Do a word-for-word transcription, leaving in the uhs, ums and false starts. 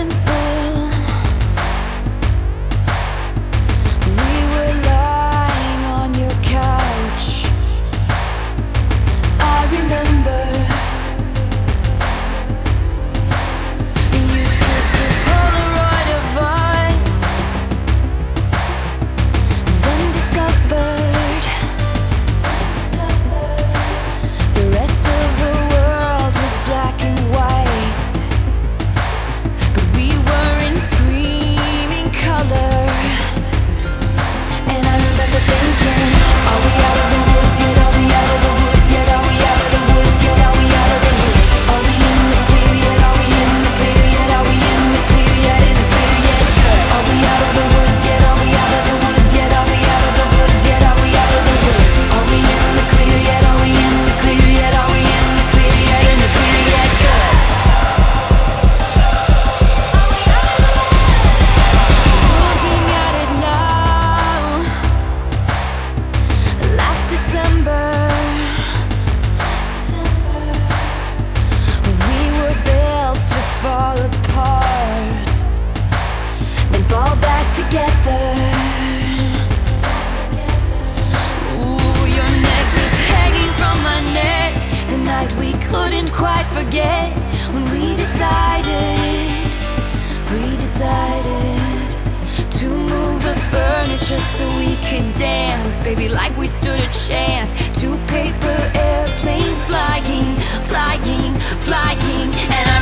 simple. We were lying on your couch. I remember you took a Polaroid of us, then discovered the rest of the world was black and white, but we were in screaming color. And I remember thinking, are we out of the woods yet? Are we out of the woods yet? Are we out of the woods yet? Are we out of the woods? Are we in the clear yet? Are we in the clear yet? Are we in the clear yet? In the clear yet? Are we out of the woods yet? Are we out of the woods yet? Are we out of the woods yet? Are we out of the woods? Are we in the clear yet? Are we in the clear yet? Are we in the clear yet? In the clear yet? Good. Looking at it now, last December, we were built to fall apart, then fall back together. Ooh, your neck was hanging from my neck the night we couldn't quite forget, when we decided, we decided to move the furniture so we could dance, baby, like we stood a chance. Two paper airplanes flying, flying, flying, and I